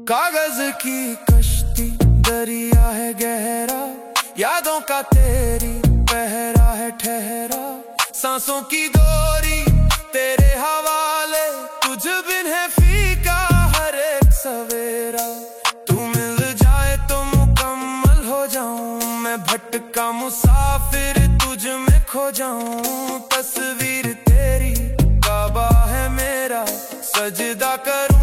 कागज की कश्ती दरिया है गहरा, यादों का तेरी पहरा है ठहरा। सांसों की डोरी तेरे हवाले, तुझ बिन है फीका हर एक सवेरा। तू मिल जाए तो मुकम्मल हो जाऊं, मैं भटका मुसाफिर तुझ में खो जाऊं। तस्वीर तेरी काबा है मेरा, सजदा करूं